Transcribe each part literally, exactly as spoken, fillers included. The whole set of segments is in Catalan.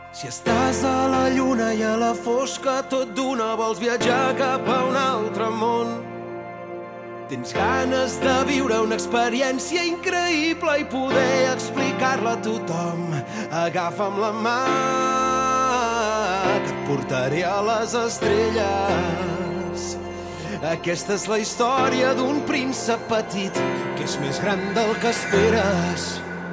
Si estàs a la lluna i a la fosca tot d'una vols viatjar cap a un altre món, tens ganes de viure una experiència increïble i poder explicar-la a tothom, agafa'm la mà que et portaré a les estrelles. Aquesta és la història d'un príncep petit que és més gran del que esperes.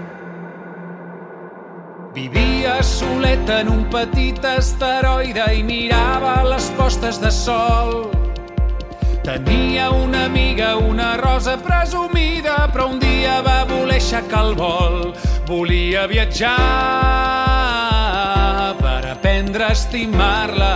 Vivia solet en un petit asteroide i mirava les postes de sol. Tenia una amiga, una rosa presumida, però un dia va voler aixecar el vol. Volia viatjar per aprendre a estimar-la.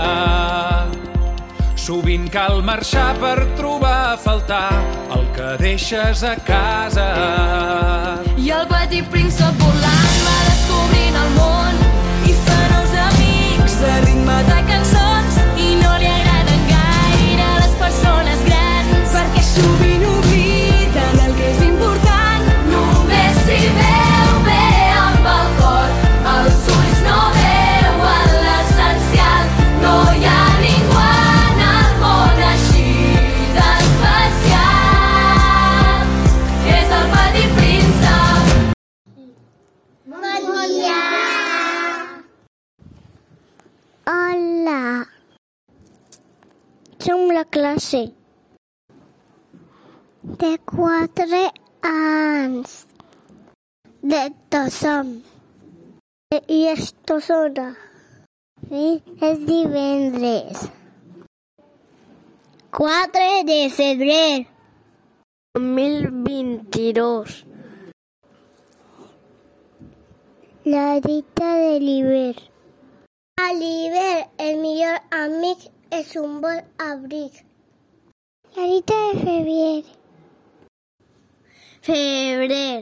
Sovint cal marxar per trobar a faltar el que deixes a casa. I el petit príncep volant va descobrint el món i fent els amics a ritme de cançons, i no li agraden gaire les persones grans perquè sovint obliden el que és important. Només s'hi veu bé amb el cor, els ulls no veuen l'essencial. No hi ha ningú en el món així d'especial. És el petit príncep. Bon dia! Hola! Som la classe de quatre anys de Tossam i Estosona. Sí, és divendres quatre de febrer dos mil vint-i-dos. La dita de l'hivern. A l'hivern el millor amic és un bon abric. La dita de febrer. Febrer.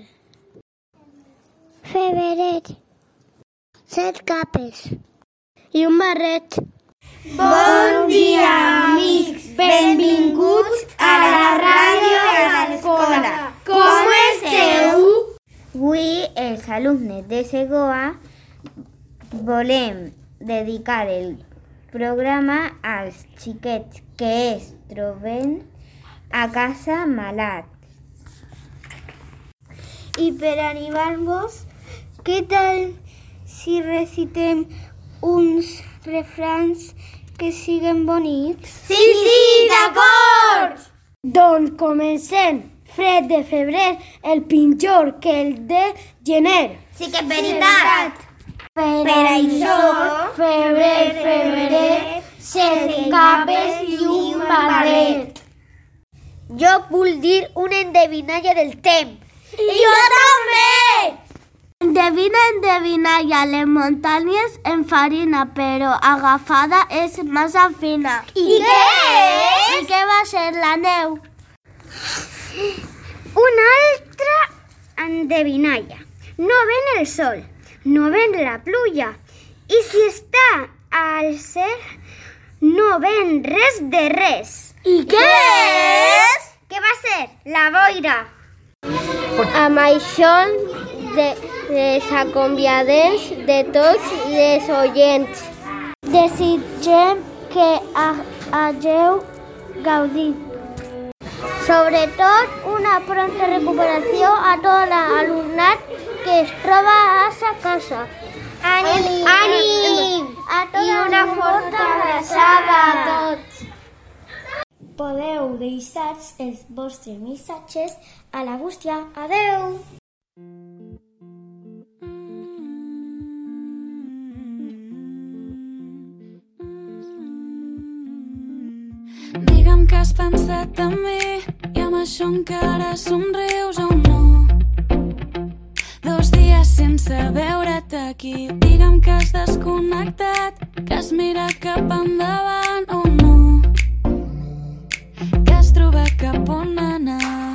Febreret. Set capes i un barret. Bon dia, amics! Benvinguts a la ràdio de l'escola. Com esteu? Avui, els alumnes de Segoa, volem dedicar el programa als xiquets que es troben a casa malats. I per animar-vos, què tal si recitem uns refrans que siguen bonics? Sí, sí, d'acord! Doncs comencem. Fred de febrer, el pitjor que el de gener. Sí que és veritat! Per, Per això, febrer, febrer, set capes i un barret. Jo vull dir una endevinalla del temps. I jo també! Endevina, endevinalla, les muntanyes en farina, però agafada és massa fina. I què és? I què va ser la neu? Una altra endevinalla. No ven el sol, no ven la pluja, i si està al cel, no ven res de res. I què és? Què va ser? La boira. Amb això de, les acomiadem de tots els oients. Desitgem que hagueu gaudit. Sobretot, una pronta recuperació a tot l'alumnat que es troba a sa casa. Ànim! Ànim! A tot I una forta abraçada a tots! Podeu deixar els vostres missatges a la bústia. Adeu! Digue'm que has pensat en mi i amb això encara somrius o no. Dos dies sense veure't aquí. Digue'm que has desconnectat, que has mirat cap endavant o no, que has trobat cap on anar.